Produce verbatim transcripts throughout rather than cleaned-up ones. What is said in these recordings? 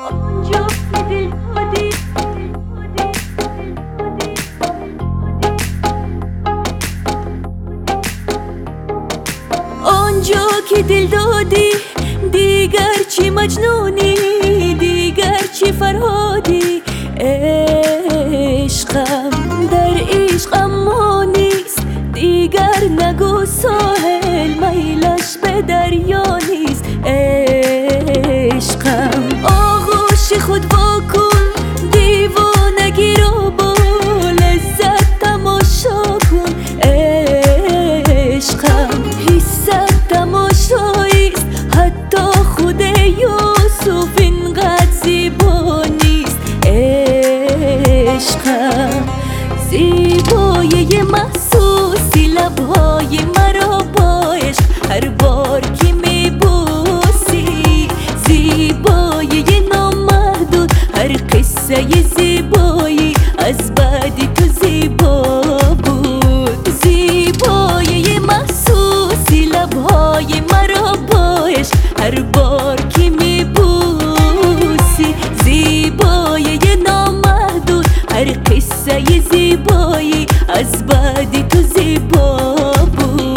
آنجا که دل دادی آنجا که دل دادی دیگر چی مجنونی دیگر چی فرهادی عشقم در عشقم ما نیست دیگر نگو ساحل میلش به دریا نیست عشقم آغوش خود واکن دیوانگی رو با لذت تماشا کن عشقم حست تماشاییست حتی خود یوسف اینقدر زیبا نیست عشقم زیبایی محسوسی لبهای مرا با عشق هر بار که میبوسی زیبایی نامحدود هر قصه زیبایی از بعد تو زیبا بود زیبایی محسوسی لبهای مرا با عشق هر بار که میبوسی زیبایی نامحدود هر قصه زیبایی از بعد تو زیبا بود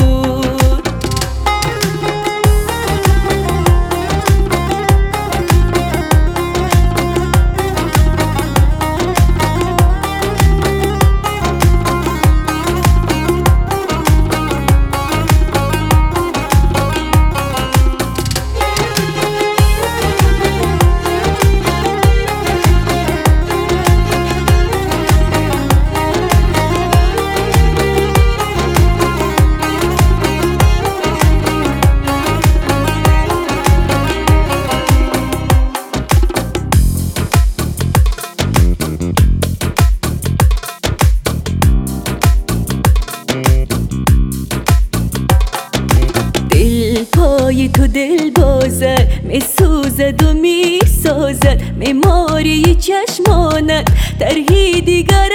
پای تو دل بازد می سوزد و می سازد معماری چشمانت طرحی دیگر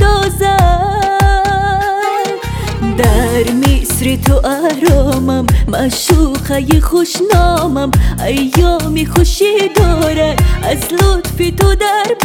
اندازد در مصر تو اهرامم معشوقه خوشنامم ایامی خوشی دارد از لطف تو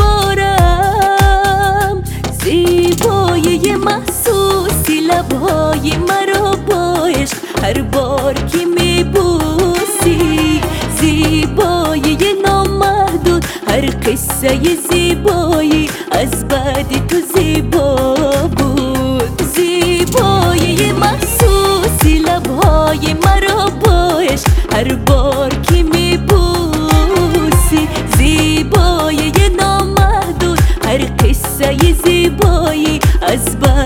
دربارم زیبایی محسوسی لبهای مرا با عشق هر بار که میبوسی زیبایی نامحدود هر قصه زیبایی از بعد تو زیبا بود زیبایی محسوسی لبهای مرا با عشق هر بار که میبوسی زیبایی نامحدود هر قصه زیبایی از بعد